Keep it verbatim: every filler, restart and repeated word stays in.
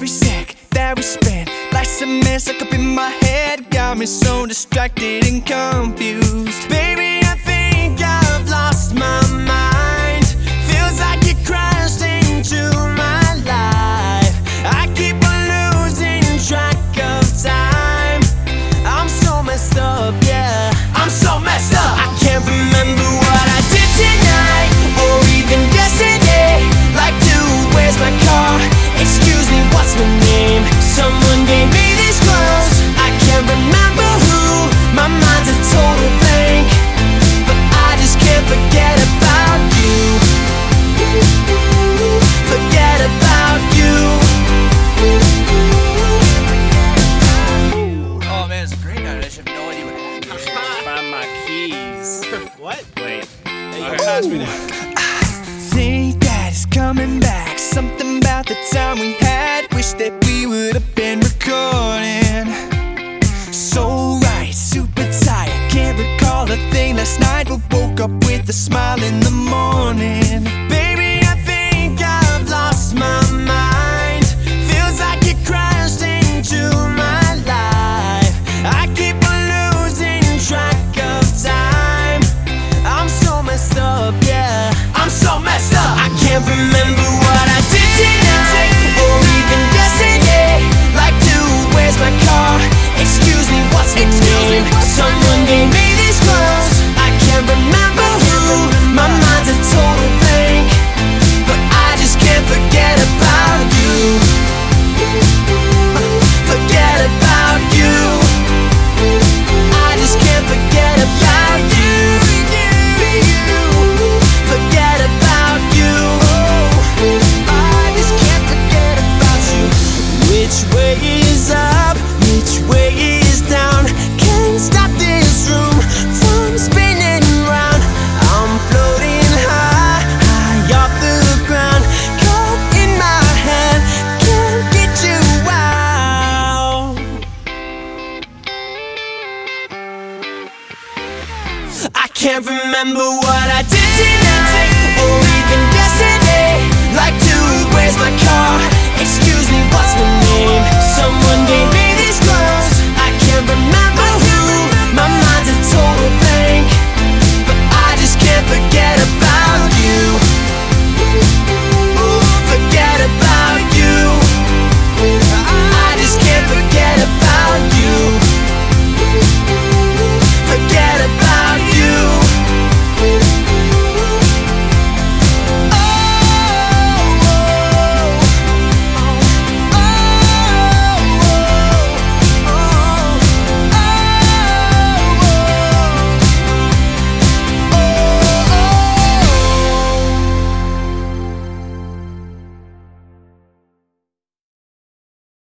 every sec that we spent. Life's a mess, stuck up in my head, got me so distracted and confused. Baby, I think I've lost my mind. Feels like you crashed into my life. I keep on losing track of time. I'm so messed up, yeah. I'm so messed up. I can't remember what I did tonight, or even yesterday. Like, dude, where's my car? Excuse me, what's my name? Someone gave me these clothes. I can't remember who. My mind's a total blank, but I just can't forget about you. Forget about you. Oh man, it's a great night. I just have no idea what happened. Find my keys. What? Wait. Hey, you Alright. pass me that. Think that it's coming back. Something about the time we had. Wish that we would have been recording. So right, super tight. Can't recall a thing last night, but woke up with a smile in the morning. Baby, I think I've lost my mind. Feels like you crashed into my life. I keep on losing track of time. I'm so messed up, yeah. I'm so messed up. I can't remember what I did tonight, or even yesterday. Like, dude, where's my car? Excuse me, what's my name? Someone gave me these clothes. I can't remember who. My mind's a total blank, but I just can't forget about you. Forget about you. I just can't forget about you. Forget about you. I just can't forget about you. Which way is up? Which way is down? Can't stop this room from spinning round. I'm floating high, high off the ground. Caught in my hand, can't get you out. I can't remember what I did tonight,